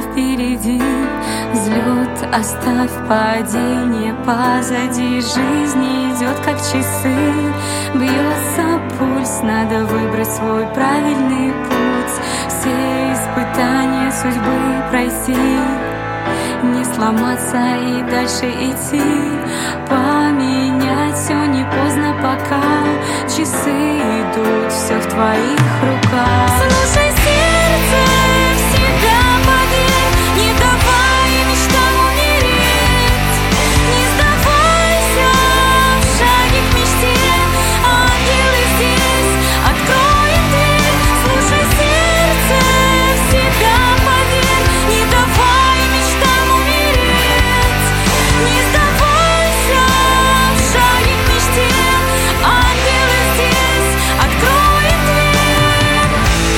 впереди, взлет оставь, падение позади. Жизнь идет как часы, бьется пульс, надо выбрать свой правильный путь. Все испытания судьбы пройти, не сломаться и дальше идти. Поменять все не поздно пока, часы идут, все в твоих руках. Слушай сердце, в себя поверь, не давай мечтам умереть. Не сдавайся в шаге к мечте, ангелы здесь откроют дверь. Слушай сердце, в себя поверь, не давай мечтам умереть. Не сдавайся в шаге к мечте, ангелы здесь откроют дверь.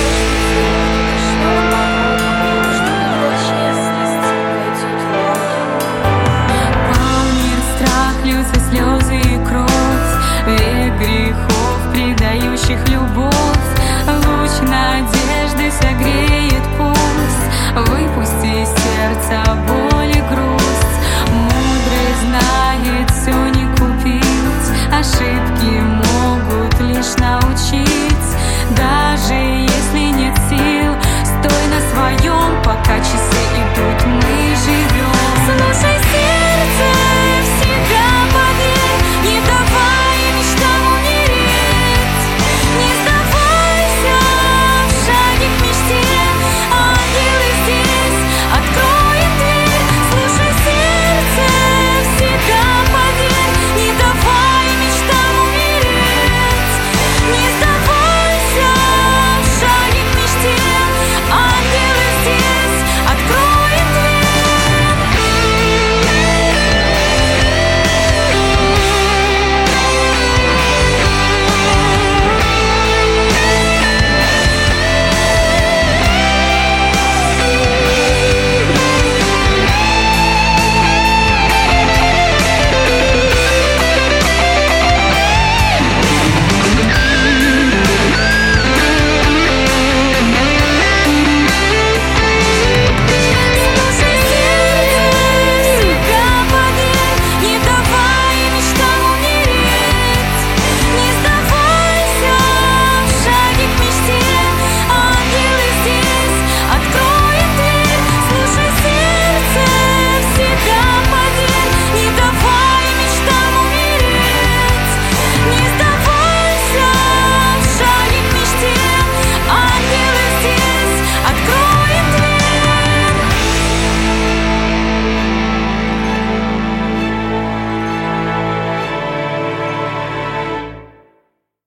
Полнит страх, льются слезы и кровь, век грехов, предающих любовь. Луч надежды согреет пульс, выпусти из сердца боль.